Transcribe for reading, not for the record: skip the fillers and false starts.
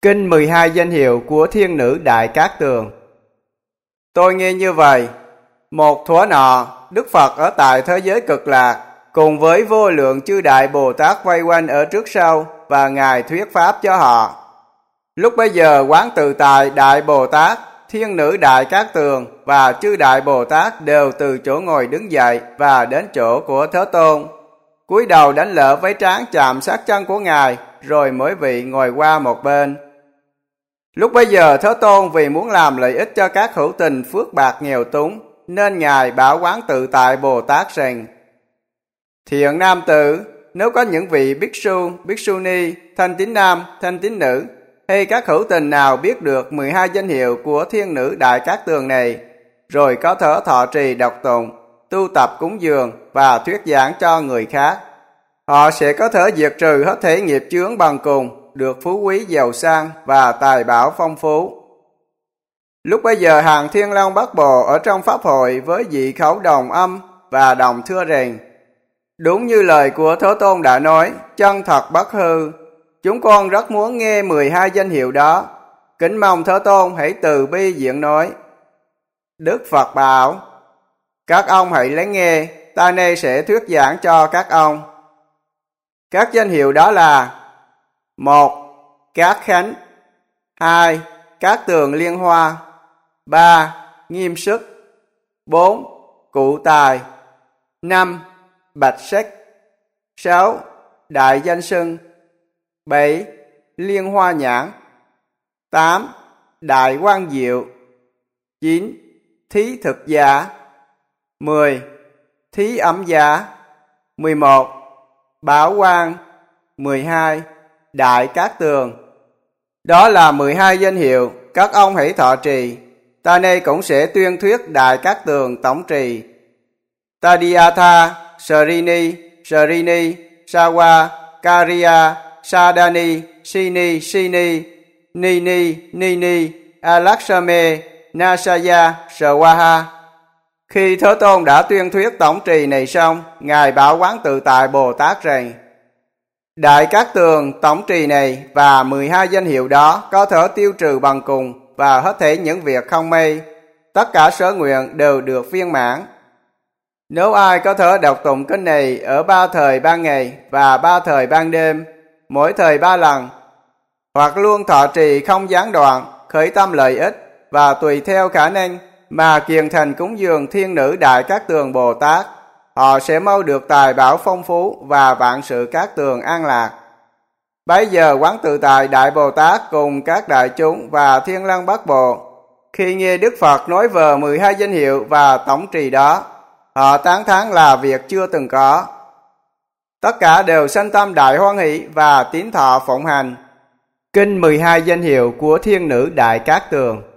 Kinh 12 danh hiệu của thiên nữ Đại Cát Tường. Tôi nghe như vậy, một thuở nọ, Đức Phật ở tại thế giới cực lạc, cùng với vô lượng chư Đại Bồ Tát vây quanh ở trước sau và Ngài thuyết pháp cho họ. Lúc bấy giờ Quán Tự Tại Đại Bồ Tát, thiên nữ Đại Cát Tường và chư Đại Bồ Tát đều từ chỗ ngồi đứng dậy và đến chỗ của Thế Tôn, cúi đầu đánh lễ với trán chạm sát chân của Ngài, rồi mỗi vị ngồi qua một bên. Lúc bấy giờ Thế Tôn vì muốn làm lợi ích cho các hữu tình phước bạc nghèo túng, nên Ngài bảo Quán Tự Tại Bồ Tát rằng: Thiện nam tử, nếu có những vị Bhikksu, Bhikshuni, thanh tín nam, thanh tín nữ, hay các hữu tình nào biết được 12 danh hiệu của thiên nữ Đại Cát Tường này, rồi có thể thọ trì đọc tụng, tu tập cúng dường và thuyết giảng cho người khác, họ sẽ có thể diệt trừ hết thể nghiệp chướng bằng cùng, được phú quý giàu sang và tài bảo phong phú. Lúc bấy giờ hàng Thiên Long Bát Bộ ở trong pháp hội với dị khẩu đồng âm và đồng thưa rằng: Đúng như lời của Thế Tôn đã nói, chân thật bất hư. Chúng con rất muốn nghe 12 danh hiệu đó. Kính mong Thế Tôn hãy từ bi diện nói. Đức Phật bảo: Các ông hãy lắng nghe, ta nay sẽ thuyết giảng cho các ông. Các danh hiệu đó là: 1. Cát Khánh. 2. Cát Tường Liên Hoa. 3. Nghiêm Sức. 4. Cụ Tài. 5. Bạch Sắc. 6. Đại Danh Sưng. 7. Liên Hoa Nhãn. 8. Đại Quang Diệu. 9. Thí Thực Giả. 10. Thí Ẩm Giả. 11. Bảo Quang. 12. Đại Cát Tường. Đó là 12 danh hiệu, các ông hãy thọ trì. Ta nay cũng sẽ tuyên thuyết Đại Cát Tường tổng trì. Tadiyatha, Sarini, Sarini, Sawa, Kariya, Sadani, Sini, Sini, Nini, Nini, Alakshame, Nasaya, Sawaha. Khi Thế Tôn đã tuyên thuyết tổng trì này xong, Ngài bảo Quán Tự Tại Bồ Tát rằng: Đại Cát Tường tổng trì này và 12 danh hiệu đó có thể tiêu trừ bằng cùng và hết thảy những việc không may, tất cả sở nguyện đều được viên mãn. Nếu ai có thể đọc tụng kinh này ở 3 thời 3 ngày và 3 thời 3 đêm, mỗi thời 3 lần, hoặc luôn thọ trì không gián đoạn, khởi tâm lợi ích và tùy theo khả năng mà kiền thành cúng dường thiên nữ Đại Cát Tường Bồ Tát, họ sẽ mau được tài bảo phong phú và vạn sự cát tường an lạc. Bấy giờ Quán Tự Tại Đại Bồ Tát cùng các đại chúng và Thiên Long Bát Bộ, khi nghe Đức Phật nói về 12 danh hiệu và tổng trì đó, họ tán thán là việc chưa từng có. Tất cả đều sanh tâm đại hoan hỷ và tín thọ phụng hành. Kinh 12 danh hiệu của thiên nữ Đại Cát Tường.